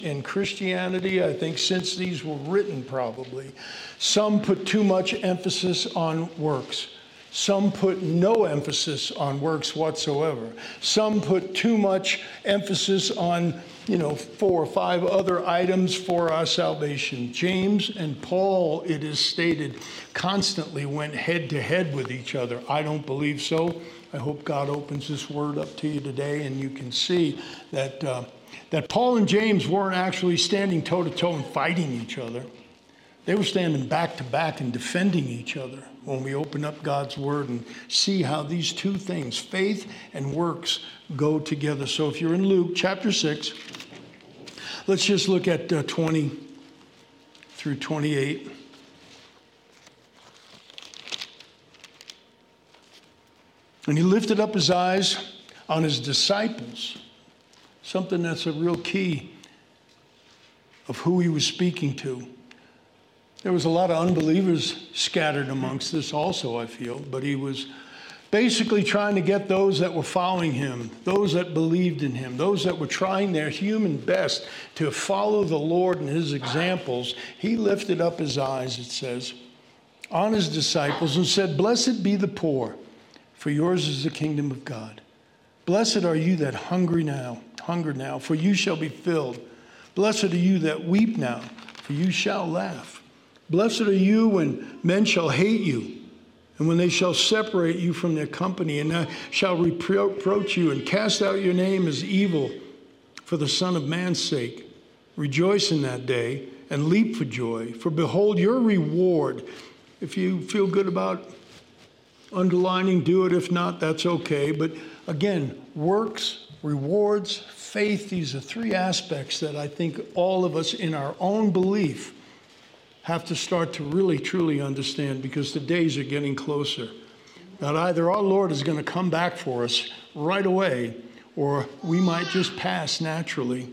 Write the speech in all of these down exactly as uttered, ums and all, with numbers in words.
in Christianity, I think, since these were written probably. Some put too much emphasis on works. Some put no emphasis on works whatsoever. Some put too much emphasis on, you know, four or five other items for our salvation. James and Paul, it is stated, constantly went head to head with each other. I don't believe so. I hope God opens this word up to you today and you can see that uh, that Paul and James weren't actually standing toe-to-toe and fighting each other. They were standing back to back and defending each other when we open up God's word and see how these two things, faith and works, go together. So if you're in Luke chapter six, let's just look at uh, twenty through twenty-eight. And he lifted up his eyes on his disciples, something that's a real key of who he was speaking to. There was a lot of unbelievers scattered amongst this also, I feel, but he was basically trying to get those that were following him, those that believed in him, those that were trying their human best to follow the Lord and his examples. He lifted up his eyes, it says, on his disciples and said, "Blessed be the poor, for yours is the kingdom of God. Blessed are you that hungry now, hunger now, for you shall be filled. Blessed are you that weep now, for you shall laugh. Blessed are you when men shall hate you, and when they shall separate you from their company, and uh, shall reproach you, and cast out your name as evil for the Son of Man's sake. Rejoice in that day, and leap for joy. For behold, your reward," if you feel good about underlining, do it. If not, that's okay. But again, works, rewards, faith, these are three aspects that I think all of us in our own belief have to start to really, truly understand, because the days are getting closer. That either our Lord is going to come back for us right away, or we might just pass naturally.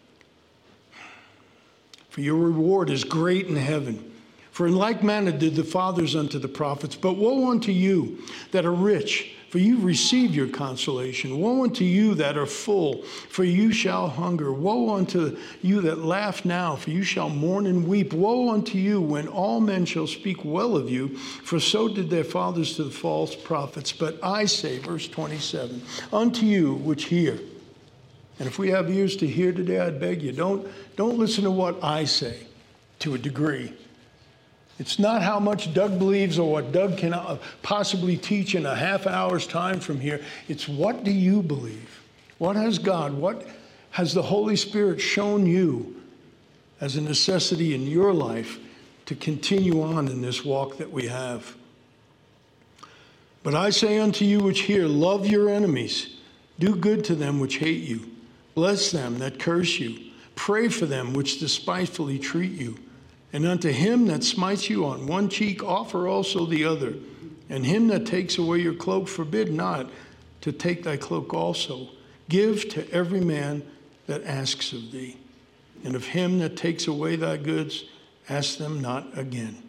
For your reward is great in heaven. For in like manner did the fathers unto the prophets. But woe unto you that are rich, for you receive your consolation. Woe unto you that are full, for you shall hunger. Woe unto you that laugh now, for you shall mourn and weep. Woe unto you when all men shall speak well of you, for so did their fathers to the false prophets. But I say, verse twenty-seven, unto you which hear. And if we have ears to hear today, I beg you, don't, don't listen to what I say to a degree. It's not how much Doug believes or what Doug can possibly teach in a half hour's time from here. It's what do you believe? What has God, what has the Holy Spirit shown you as a necessity in your life to continue on in this walk that we have? But I say unto you which hear, love your enemies, do good to them which hate you, bless them that curse you, pray for them which despitefully treat you. And unto him that smites you on one cheek, offer also the other. And him that takes away your cloak, forbid not to take thy cloak also. Give to every man that asks of thee. And of him that takes away thy goods, ask them not again.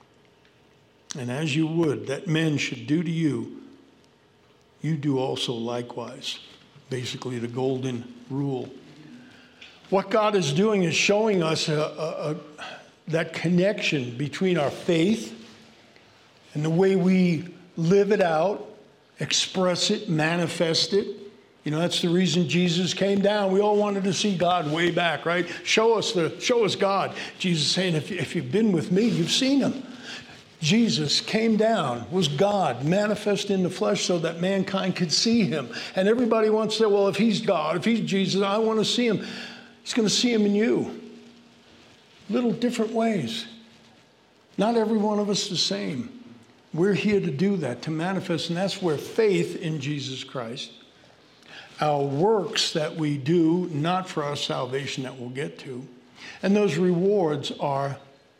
And as you would that men should do to you, you do also likewise. Basically the golden rule. What God is doing is showing us a, a, a that connection between our faith and the way we live it out, express it, manifest it. You know, that's the reason Jesus came down. We all wanted to see God way back, right? Show us the, show us God. Jesus saying, if, you, if you've been with me, you've seen him. Jesus came down, was God, manifest in the flesh so that mankind could see him. And everybody wants to say, well, if he's God, if he's Jesus, I want to see him. He's going to see him in you. Little different ways. Not every one of us the same. We're here to do that, to manifest, and that's where faith in Jesus Christ, our works that we do, not for our salvation that we'll get to, and those rewards are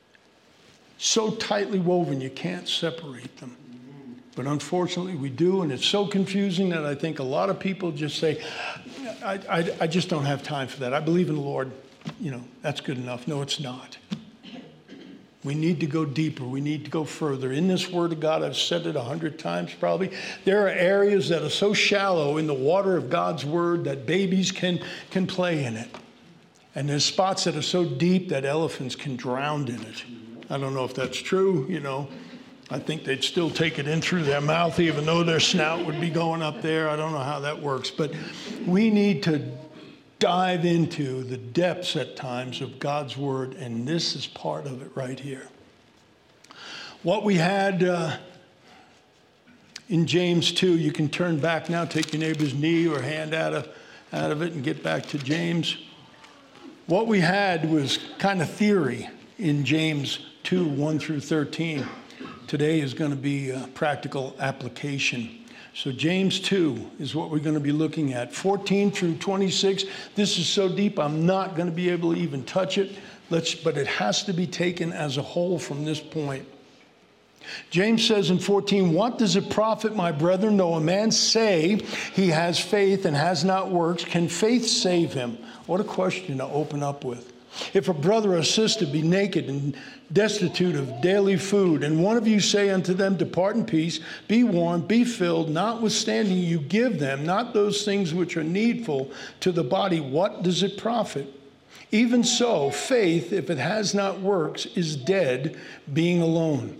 so tightly woven you can't separate them. But unfortunately we do, and it's so confusing that I think a lot of people just say, I, I, I just don't have time for that. I believe in the Lord. You know, that's good enough. No, it's not. We need to go deeper. We need to go further. In this Word of God, I've said it a hundred times probably, there are areas that are so shallow in the water of God's Word that babies can, can play in it. And there's spots that are so deep that elephants can drown in it. I don't know if that's true, you know. I think they'd still take it in through their mouth, even though their snout would be going up there. I don't know how that works. But we need to dive into the depths at times of God's word, and this is part of it right here. What we had uh, in James two, you can turn back now, take your neighbor's knee or hand out of, out of it and get back to James. What we had was kind of theory in James two, one through thirteen. Today is going to be a practical application. So James two is what we're going to be looking at. fourteen through twenty-six. This is so deep, I'm not going to be able to even touch it. Let's, but it has to be taken as a whole from this point. James says in fourteen, what does it profit, my brethren, though a man say he has faith and has not works? Can faith save him? What a question to open up with. If a brother or sister be naked and destitute of daily food, and one of you say unto them, depart in peace, be warmed, be filled, notwithstanding you give them not those things which are needful to the body, what does it profit? Even so, faith, if it has not works, is dead, being alone.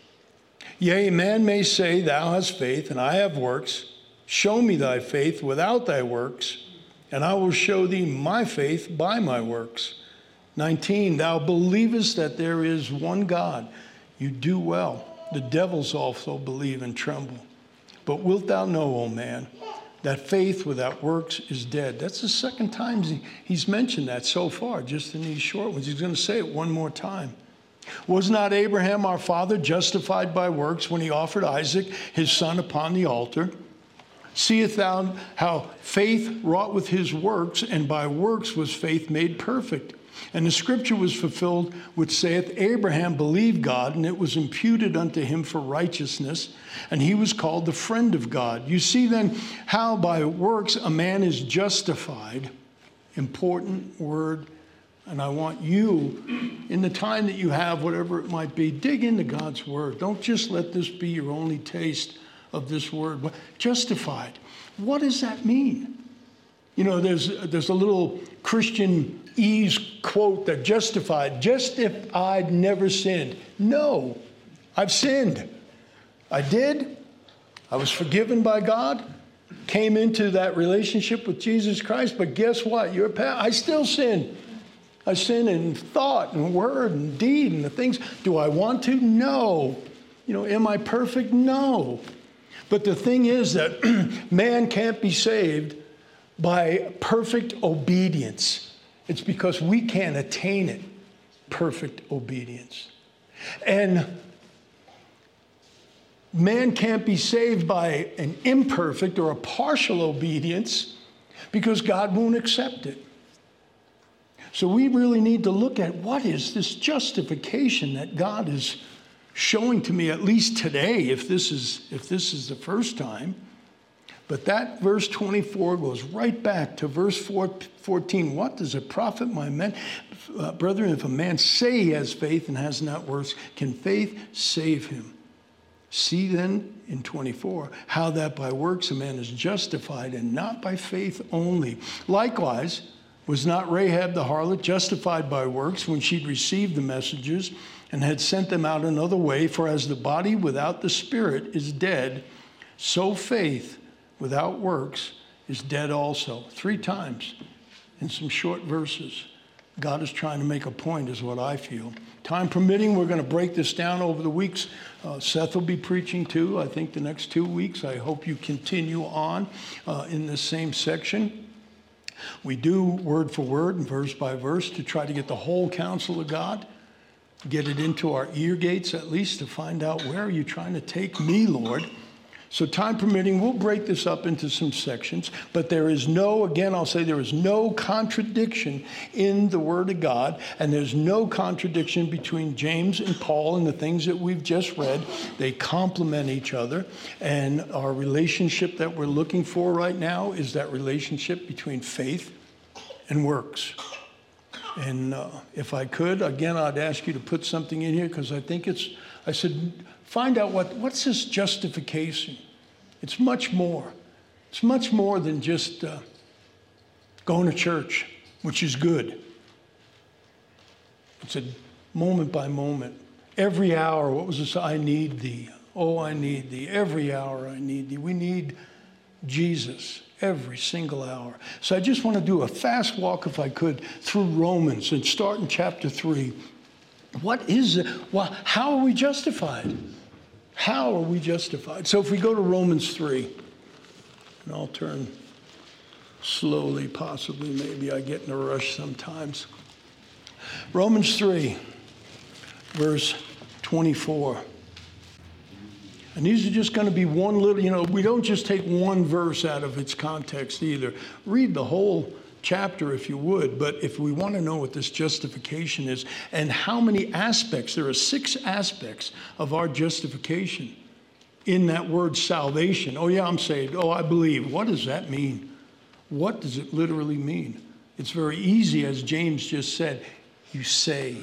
Yea, a man may say, thou hast faith, and I have works. Show me thy faith without thy works, and I will show thee my faith by my works. nineteen, thou believest that there is one God. You do well. The devils also believe and tremble. But wilt thou know, O man, that faith without works is dead? That's the second time he's mentioned that so far, just in these short ones. He's going to say it one more time. Was not Abraham our father justified by works when he offered Isaac, his son, upon the altar? Seest thou how faith wrought with his works, and by works was faith made perfect? And the scripture was fulfilled, which saith, Abraham believed God, and it was imputed unto him for righteousness, and he was called the friend of God. You see then how by works a man is justified. Important word. And I want you, in the time that you have, whatever it might be, dig into God's word. Don't just let this be your only taste of this word. Justified. What does that mean? You know, there's, there's a little Christian ease quote that justified, just if I'd never sinned. No, I've sinned. I did. I was forgiven by God. Came into that relationship with Jesus Christ. But guess what? You're pa- I still sin. I sin in thought and word and deed and the things. Do I want to? No. You know, am I perfect? No. But the thing is that man can't be saved by perfect obedience. It's because we can't attain it. Perfect obedience. And man can't be saved by an imperfect or a partial obedience because God won't accept it. So we really need to look at what is this justification that God is showing to me, at least today, if this is, if this is the first time. But that verse twenty-four goes right back to verse fourteen. What does it profit, my men, uh, brethren, if a man say he has faith and has not works, can faith save him? See then in twenty-four how that by works a man is justified, and not by faith only. Likewise, was not Rahab the harlot justified by works when she'd received the messengers and had sent them out another way? For as the body without the spirit is dead, so faith without works is dead also. Three times in some short verses. God is trying to make a point, is what I feel. Time permitting, we're going to break this down over the weeks. Uh, Seth will be preaching too, I think the next two weeks. I hope you continue on uh, in this same section. We do word for word and verse by verse to try to get the whole counsel of God, get it into our ear gates at least to find out, where are you trying to take me, Lord? So time permitting, we'll break this up into some sections, but there is no, again, I'll say there is no contradiction in the Word of God, and there's no contradiction between James and Paul and the things that we've just read. They complement each other, and our relationship that we're looking for right now is that relationship between faith and works. And uh, if I could, again, I'd ask you to put something in here, because I think it's, I said, find out what, what's this justification? It's much more. It's much more than just uh, going to church, which is good. It's a moment by moment. Every hour, what was this? I need thee. Oh, I need thee. Every hour I need thee. We need Jesus every single hour. So I just want to do a fast walk, if I could, through Romans and start in chapter three. What is it? Well, how are we justified? How are we justified? So if we go to Romans three, and I'll turn slowly, possibly, maybe I get in a rush sometimes. Romans three, verse twenty-four. And these are just going to be one little, you know, we don't just take one verse out of its context either. Read the whole chapter if you would, but if we want to know what this justification is and how many aspects, there are six aspects of our justification in that word salvation. Oh yeah, I'm saved. Oh, I believe. What does that mean? What does it literally mean? It's very easy, as James just said, you say.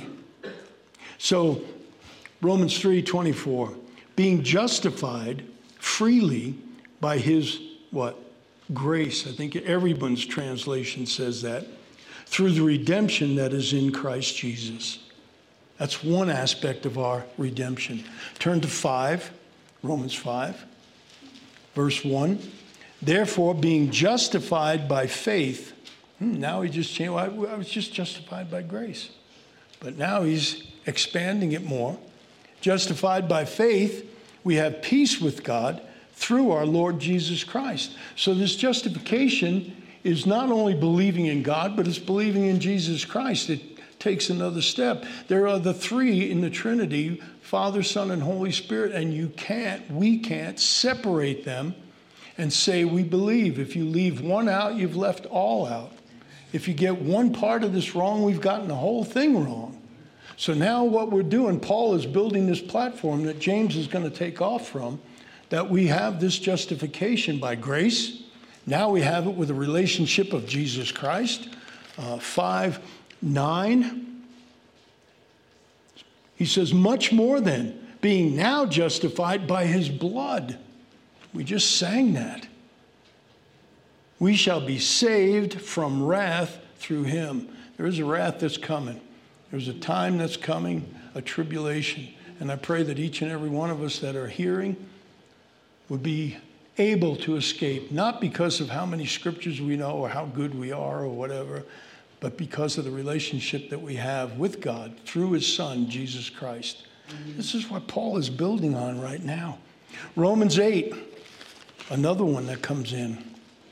So Romans three twenty-four. Being justified freely by his, what? Grace. I think everyone's translation says that. Through the redemption that is in Christ Jesus. That's one aspect of our redemption. Turn to five, Romans five, verse one. Therefore, being justified by faith. Hmm, now he just changed. Well, I was just justified by grace. But now he's expanding it more. Justified by faith, we have peace with God through our Lord Jesus Christ. So this justification is not only believing in God, but it's believing in Jesus Christ. It takes another step. There are the three in the Trinity, Father, Son, and Holy Spirit, and you can't, we can't separate them and say we believe. If you leave one out, you've left all out. If you get one part of this wrong, we've gotten the whole thing wrong. So now what we're doing, Paul is building this platform that James is going to take off from, that we have this justification by grace. Now we have it with a relationship of Jesus Christ. Uh, five, nine. He says, much more than being now justified by his blood. We just sang that. We shall be saved from wrath through him. There is a wrath that's coming. There's a time that's coming, a tribulation. And I pray that each and every one of us that are hearing would be able to escape, not because of how many scriptures we know or how good we are or whatever, but because of the relationship that we have with God through his Son, Jesus Christ. Mm-hmm. This is what Paul is building on right now. Romans eight, another one that comes in.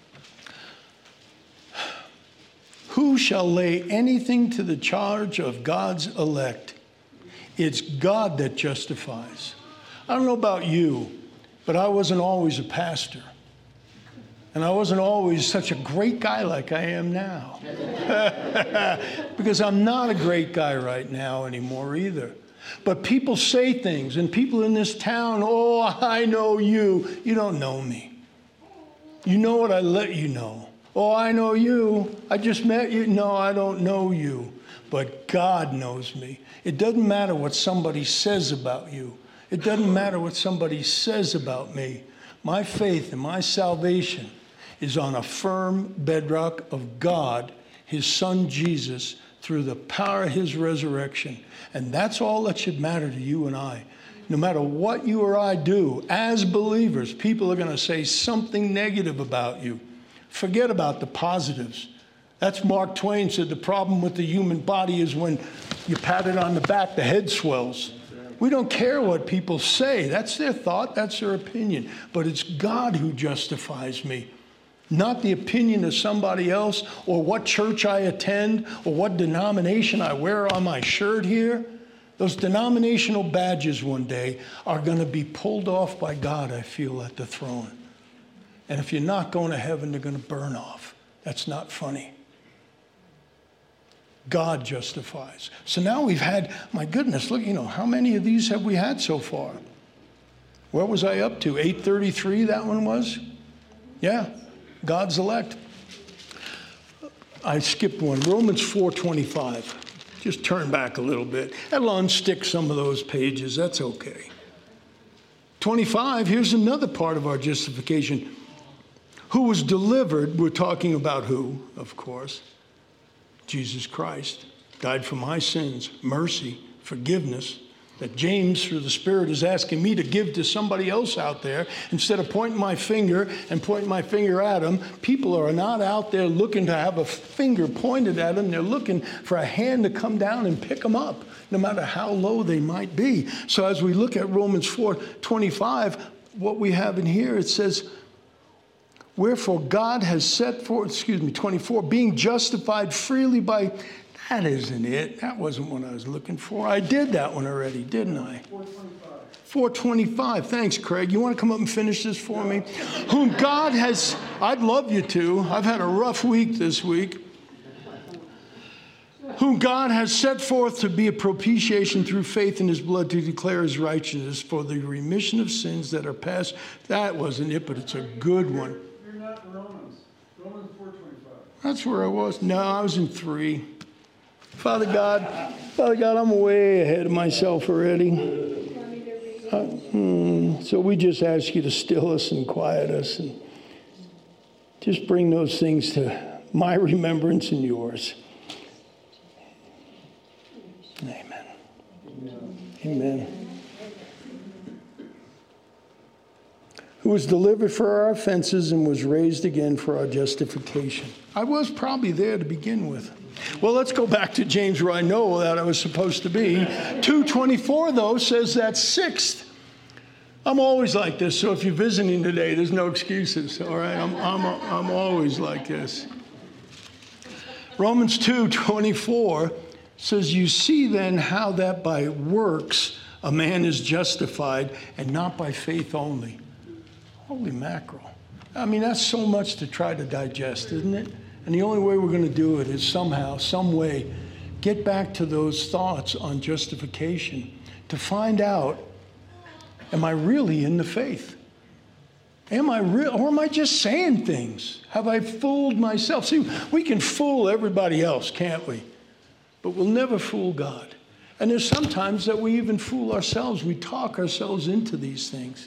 Who shall lay anything to the charge of God's elect? It's God that justifies. I don't know about you, but I wasn't always a pastor. And I wasn't always such a great guy like I am now. Because I'm not a great guy right now anymore either. But people say things, and people in this town, oh, I know you. You don't know me. You know what I let you know. Oh, I know you. I just met you. No, I don't know you. But God knows me. It doesn't matter what somebody says about you. It doesn't matter what somebody says about me. My faith and my salvation is on a firm bedrock of God, his Son Jesus, through the power of his resurrection. And that's all that should matter to you and I. No matter what you or I do, as believers, people are going to say something negative about you. Forget about the positives. That's Mark Twain said, the problem with the human body is when you pat it on the back, the head swells. We don't care what people say. That's their thought. That's their opinion. But it's God who justifies me, not the opinion of somebody else or what church I attend or what denomination I wear on my shirt here. Those denominational badges one day are going to be pulled off by God, I feel, at the throne. And if you're not going to heaven, they're going to burn off. That's not funny. God justifies. So now we've had, my goodness, look, you know, how many of these have we had so far? What was I up to? eight thirty-three, that one was? Yeah, God's elect. I skipped one. Romans four twenty-five. Just turn back a little bit. That'll unstick some of those pages. That's okay. twenty-five, here's another part of our justification. Who was delivered, we're talking about who, of course? Jesus Christ. died for my sins, mercy, forgiveness, that James, through the Spirit, is asking me to give to somebody else out there. Instead of pointing my finger and pointing my finger at them, people are not out there looking to have a finger pointed at them. They're looking for a hand to come down and pick them up, no matter how low they might be. So as we look at Romans four twenty-five, what we have in here, it says, wherefore God has set forth, excuse me, twenty-four, being justified freely by, that isn't it. That wasn't what I was looking for. I did that one already, didn't I? four twenty-five. four twenty-five. Thanks, Craig. You want to come up and finish this for me? Whom God has, I'd love you to. I've had a rough week this week. Whom God has set forth to be a propitiation through faith in his blood to declare his righteousness for the remission of sins that are past. That wasn't it, but it's a good one. You're not in Romans. Romans four twenty-five. That's where I was. No, I was in three. Father God, Father God, I'm way ahead of myself already. Uh, hmm, so we just ask you to still us and quiet us and just bring those things to my remembrance and yours. Amen. Amen. Who was delivered for our offenses and was raised again for our justification. I was probably there to begin with. Well, let's go back to James where I know that I was supposed to be. two twenty-four, though, says that sixth. I'm always like this, so if you're visiting today, there's no excuses, all right? I'm, I'm, I'm always like this. Romans two twenty-four says, you see then how that by works a man is justified and not by faith only. Holy mackerel. I mean, that's so much to try to digest, isn't it? And the only way we're going to do it is somehow, some way, get back to those thoughts on justification to find out, am I really in the faith? Am I real, or am I just saying things? Have I fooled myself? See, we can fool everybody else, can't we? But we'll never fool God. And there's sometimes that we even fool ourselves. We talk ourselves into these things.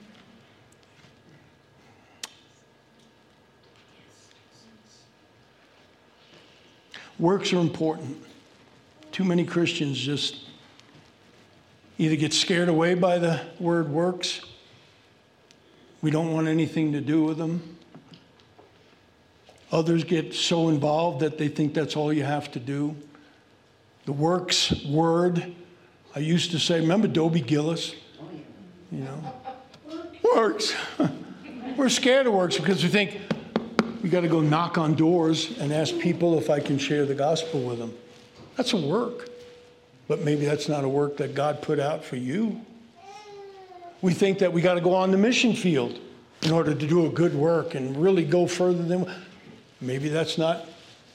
Works are important. Too many Christians just either get scared away by the word works. We don't want anything to do with them. Others get so involved that they think that's all you have to do. The works word, I used to say, remember Dobie Gillis? You know, works. We're scared of works because we think, we got to go knock on doors and ask people if I can share the gospel with them. That's a work. But maybe that's not a work that God put out for you. We think that we got to go on the mission field in order to do a good work and really go further than... Maybe that's not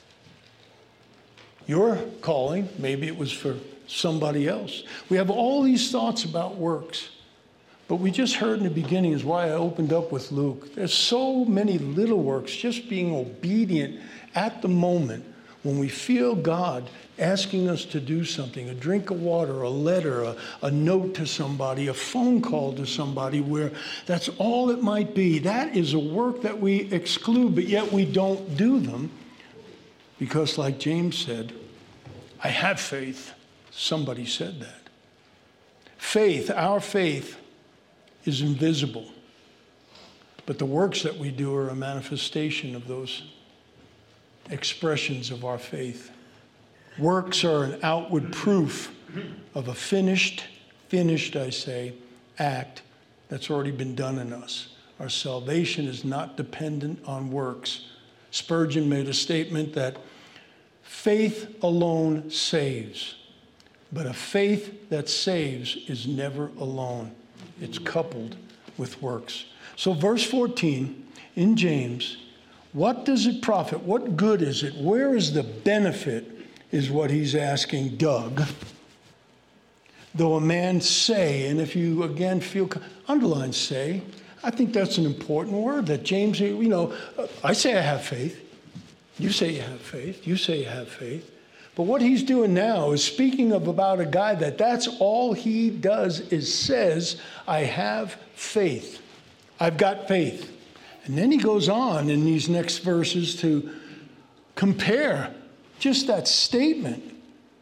your calling. Maybe it was for somebody else. We have all these thoughts about works. But we just heard in the beginning is why I opened up with Luke. There's so many little works, just being obedient at the moment when we feel God asking us to do something, a drink of water, a letter, a, a note to somebody, a phone call to somebody where that's all it might be. That is a work that we exclude, but yet we don't do them because like James said, I have faith. Somebody said that. Faith, our faith, is invisible. But the works that we do are a manifestation of those expressions of our faith. Works are an outward proof of a finished, finished, I say, act that's already been done in us. Our salvation is not dependent on works. Spurgeon made a statement that faith alone saves, but a faith that saves is never alone. It's coupled with works. So verse fourteen in James, what does it profit? What good is it? Where is the benefit is what he's asking Doug. Though a man say, and if you again feel, underline say, I think that's an important word that James, you know, I say I have faith. You say you have faith. You say you have faith. But what he's doing now is speaking of about a guy that that's all he does is says, I have faith. I've got faith. And then he goes on in these next verses to compare just that statement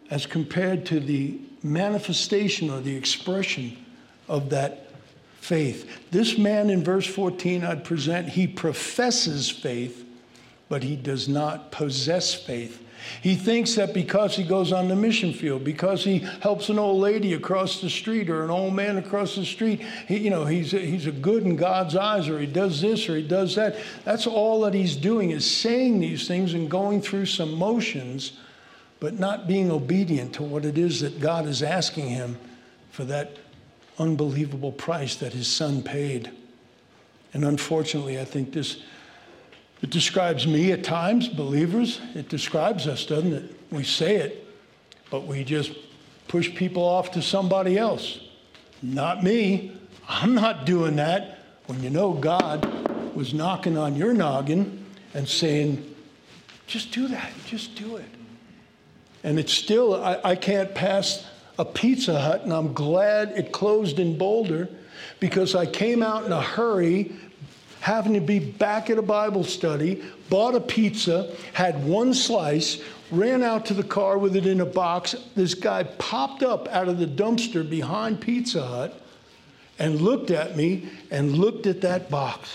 as compared to the manifestation or the expression of that faith. This man in verse fourteen I'd present, he professes faith, but he does not possess faith. He thinks that because he goes on the mission field, because he helps an old lady across the street or an old man across the street, he, you know, he's a, he's a good in God's eyes, or he does this or he does that. That's all that he's doing, is saying these things and going through some motions, but not being obedient to what it is that God is asking him for that unbelievable price that his son paid. And unfortunately, I think this It describes me at times, believers. It describes us, doesn't it? We say it, but we just push people off to somebody else. Not me. I'm not doing that. When you know God was knocking on your noggin and saying, just do that, just do it. And it's still, I, I can't pass a Pizza Hut, and I'm glad it closed in Boulder, because I came out in a hurry, having to be back at a Bible study, bought a pizza, had one slice, ran out to the car with it in a box. This guy popped up out of the dumpster behind Pizza Hut and looked at me and looked at that box.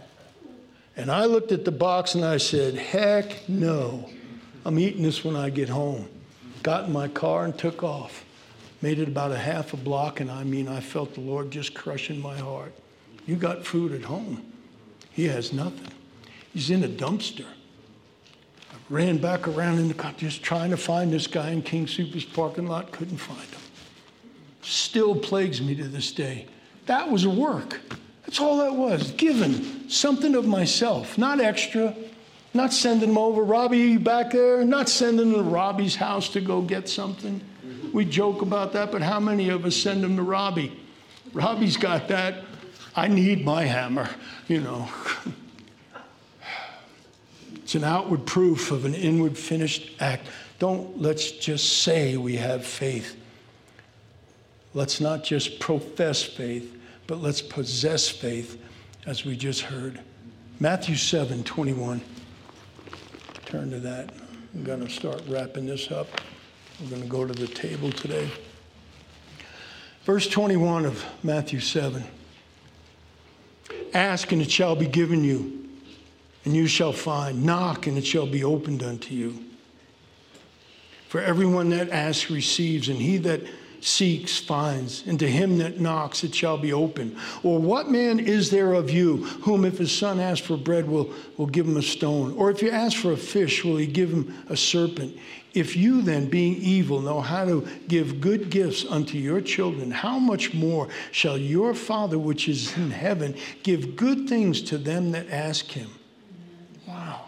And I looked at the box and I said, heck no. I'm eating this when I get home. Got in my car and took off. Made it about a half a block, and I mean, I felt the Lord just crushing my heart. You got food at home. He has nothing. He's in a dumpster. I ran back around in the car just trying to find this guy in King Soopers parking lot. Couldn't find him. Still plagues me to this day. That was work. That's all that was. Giving something of myself, not extra. Not sending them over. Robbie, you back there? Not sending them to Robbie's house to go get something. We joke about that, but how many of us send them to Robbie? Robbie's got that. I need my hammer, you know. It's an outward proof of an inward finished act. Don't let's just say we have faith. Let's not just profess faith, but let's possess faith, as we just heard. Matthew seven twenty-one. Turn to that. I'm going to start wrapping this up. We're going to go to the table today. Verse twenty-one of Matthew seven. Ask and it shall be given you, and you shall find. Knock and it shall be opened unto you. For everyone that asks receives, and he that seeks finds, and to him that knocks it shall be open. Or what man is there of you whom if his son asks for bread will, will give him a stone? Or if you ask for a fish, will he give him a serpent? If you then, being evil, know how to give good gifts unto your children, how much more shall your Father which is in heaven give good things to them that ask him? Wow.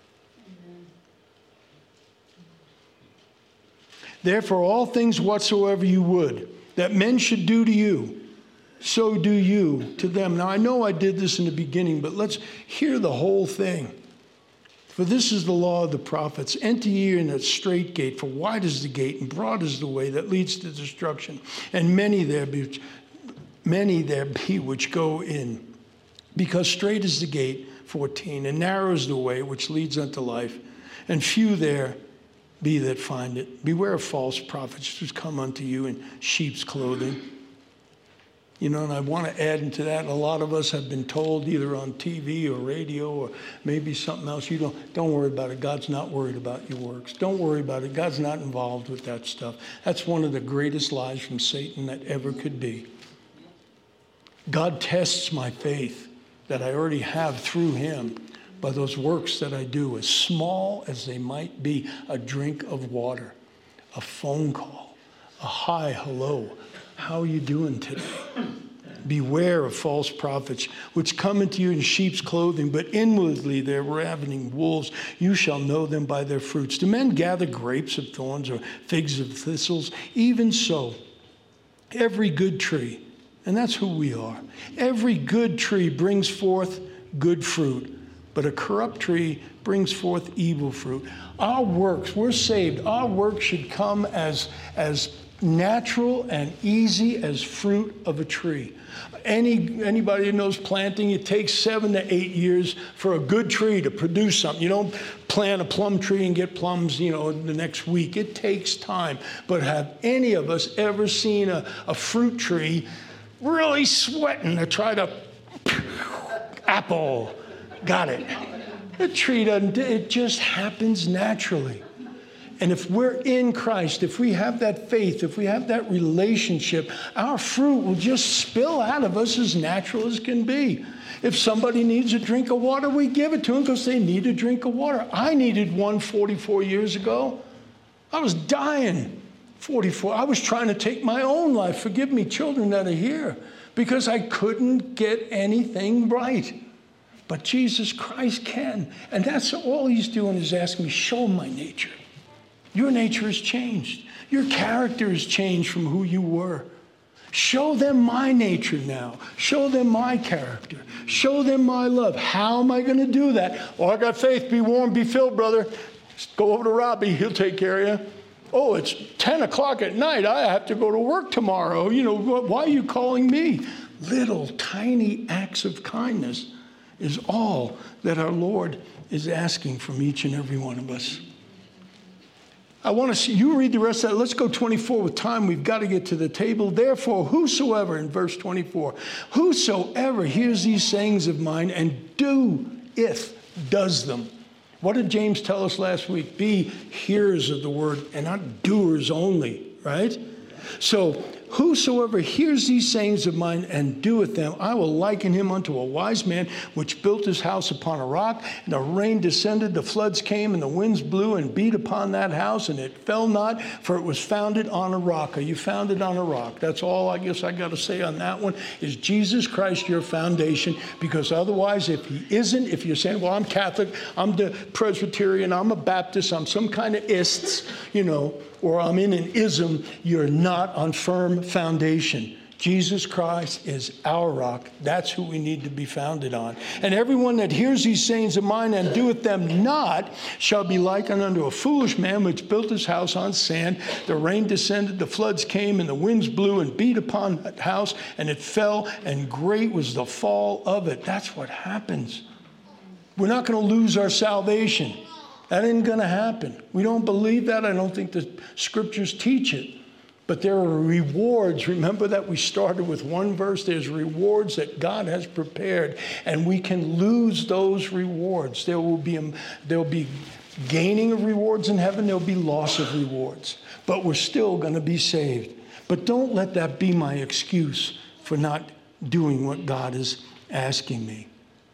Therefore, all things whatsoever you would that men should do to you, so do you to them. Now, I know I did this in the beginning, but let's hear the whole thing. For this is the law of the prophets. Enter ye in a straight gate, for wide is the gate, and broad is the way that leads to destruction. And many there be, many there be which go in. Because straight is the gate, fourteen, and narrow is the way which leads unto life, and few there be that find it. Beware of false prophets who come unto you in sheep's clothing. You know, and I want to add into that, a lot of us have been told either on T V or radio or maybe something else, you don't, don't worry about it. God's not worried about your works. Don't worry about it. God's not involved with that stuff. That's one of the greatest lies from Satan that ever could be. God tests my faith that I already have through him by those works that I do, as small as they might be, a drink of water, a phone call, a hi, hello, how are you doing today? Beware of false prophets, which come into you in sheep's clothing, but inwardly they're ravening wolves. You shall know them by their fruits. Do men gather grapes of thorns or figs of thistles? Even so, every good tree, and that's who we are, every good tree brings forth good fruit, but a corrupt tree brings forth evil fruit. Our works, we're saved, our works should come as, as natural and easy as fruit of a tree. Any anybody who knows planting, it takes seven to eight years for a good tree to produce something. You don't plant a plum tree and get plums, you know, the next week. It takes time. But have any of us ever seen a, a fruit tree really sweating to try to apple? Got it. The tree doesn't, it just happens naturally. And if we're in Christ, if we have that faith, if we have that relationship, our fruit will just spill out of us as natural as can be. If somebody needs a drink of water, we give it to them because they need a drink of water. I needed one forty-four years ago. I was dying. forty-four. I was trying to take my own life. Forgive me, children that are here, because I couldn't get anything right. But Jesus Christ can. And that's all he's doing is asking me, show him my nature. Your nature has changed. Your character has changed from who you were. Show them my nature now. Show them my character. Show them my love. How am I going to do that? Oh, I got faith. Be warm, be filled, brother. Just go over to Robbie. He'll take care of you. Oh, it's ten o'clock at night. I have to go to work tomorrow. You know, why are you calling me? Little tiny acts of kindness is all that our Lord is asking from each and every one of us. I want to see you read the rest of that. Let's go twenty-four with time. We've got to get to the table. Therefore, whosoever, in verse twenty-four, whosoever hears these sayings of mine and doeth, does them. What did James tell us last week? Be hearers of the word and not doers only, right? So, whosoever hears these sayings of mine and doeth them, I will liken him unto a wise man which built his house upon a rock. And the rain descended, the floods came, and the winds blew and beat upon that house, and it fell not, for it was founded on a rock. Are you founded on a rock? That's all I guess I got to say on that one, is Jesus Christ your foundation. Because otherwise, if he isn't, if you're saying, well, I'm Catholic, I'm the Presbyterian, I'm a Baptist, I'm some kind of ists, you know, or I'm in an ism, you're not on firm foundation. Jesus Christ is our rock. That's who we need to be founded on. And everyone that hears these sayings of mine and doeth them not shall be likened unto a foolish man which built his house on sand. The rain descended, the floods came, and the winds blew and beat upon that house, and it fell, and great was the fall of it. That's what happens. We're not going to lose our salvation. That ain't going to happen. We don't believe that. I don't think the scriptures teach it. But there are rewards. Remember that we started with one verse. There's rewards that God has prepared, and we can lose those rewards. There will be, there will be gaining of rewards in heaven. There will be loss of rewards. But we're still going to be saved. But don't let that be my excuse for not doing what God is asking me.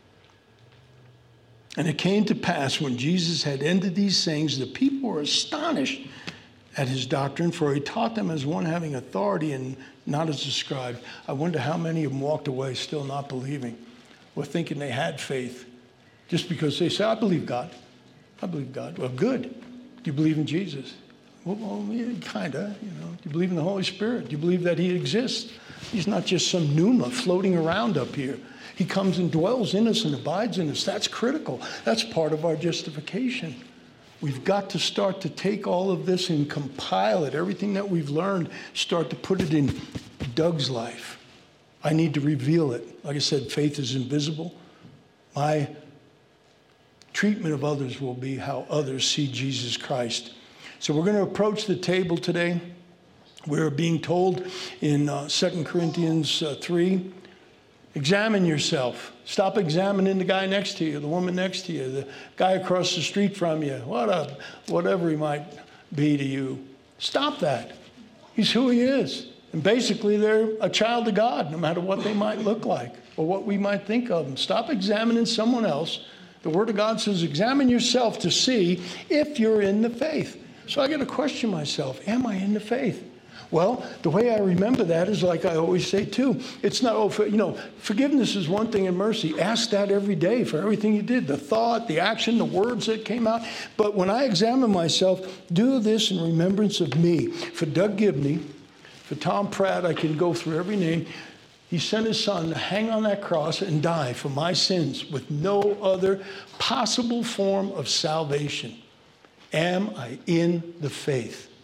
And it came to pass when Jesus had ended these sayings, the people were astonished at his doctrine, for he taught them as one having authority and not as a scribe. I wonder how many of them walked away still not believing, or thinking they had faith, just because they say, I believe God. I believe God. Well, good. Do you believe in Jesus? Well, well yeah, kind of. You know. Do you believe in the Holy Spirit? Do you believe that he exists? He's not just some pneuma floating around up here. He comes and dwells in us and abides in us. That's critical. That's part of our justification. We've got to start to take all of this and compile it. Everything that we've learned, start to put it in Doug's life. I need to reveal it. Like I said, faith is invisible. My treatment of others will be how others see Jesus Christ. So we're going to approach the table today. We're being told in uh, Second Corinthians uh, three, examine yourself. Stop examining the guy next to you, the woman next to you, the guy across the street from you, what a, whatever he might be to you. Stop that. He's who he is. And basically, they're a child of God, no matter what they might look like or what we might think of them. Stop examining someone else. The Word of God says, examine yourself to see if you're in the faith. So I got to question myself, am I in the faith? Well, the way I remember that is like I always say, too. It's not, oh, for, you know, forgiveness is one thing and mercy. Ask that every day for everything you did, the thought, the action, the words that came out. But when I examine myself, do this in remembrance of me. For Doug Gibney, for Tom Pratt, I can go through every name. He sent his son to hang on that cross and die for my sins with no other possible form of salvation. Am I in the faith?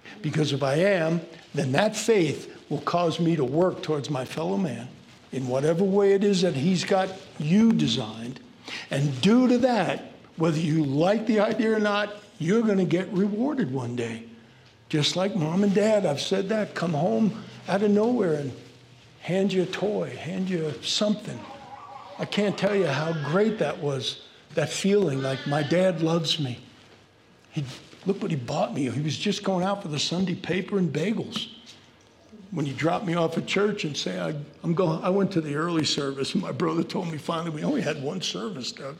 Because if I am, then that faith will cause me to work towards my fellow man in whatever way it is that he's got you designed. And due to that, whether you like the idea or not, you're going to get rewarded one day. Just like mom and dad, I've said that, come home out of nowhere and hand you a toy, hand you something. I can't tell you how great that was, that feeling like my dad loves me. He, look what he bought me. He was just going out for the Sunday paper and bagels. When he dropped me off at church and say, I, I'm going, I went to the early service, and my brother told me finally we only had one service, Doug.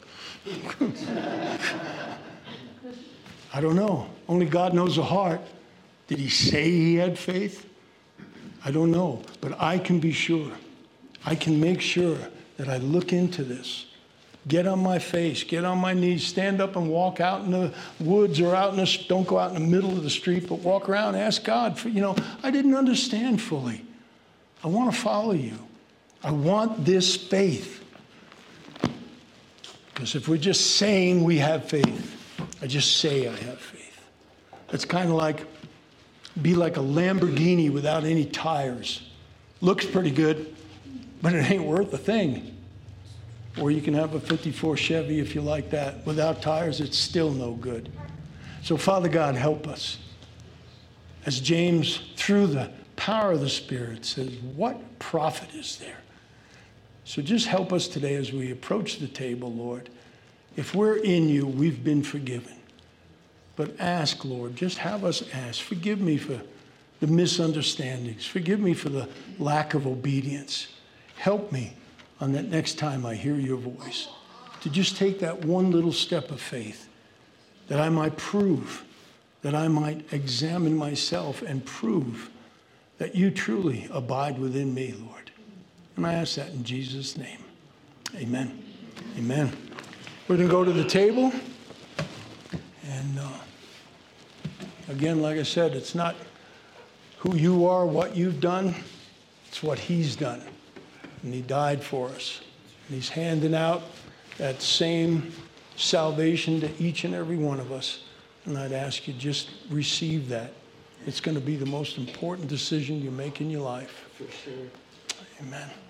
I don't know. Only God knows the heart. Did he say he had faith? I don't know. But I can be sure. I can make sure that I look into this. Get on my face, get on my knees, stand up and walk out in the woods or out in the, don't go out in the middle of the street, but walk around, ask God for, you know, I didn't understand fully. I want to follow you. I want this faith. Because if we're just saying we have faith, I just say I have faith. It's kind of like, be like a Lamborghini without any tires. Looks pretty good, but it ain't worth a thing. Or you can have a fifty-four Chevy if you like that. Without tires, it's still no good. So Father God, help us. As James, through the power of the Spirit, says, what profit is there? So just help us today as we approach the table, Lord. If we're in you, we've been forgiven. But ask, Lord, just have us ask. Forgive me for the misunderstandings. Forgive me for the lack of obedience. Help me on that next time I hear your voice, to just take that one little step of faith, that I might prove, that I might examine myself and prove that you truly abide within me, Lord. And I ask that in Jesus' name. Amen. Amen. We're going to go to the table. And uh, again, like I said, it's not who you are, what you've done. It's what he's done. And he died for us. And he's handing out that same salvation to each and every one of us. And I'd ask you, just receive that. It's going to be the most important decision you make in your life. For sure. Amen.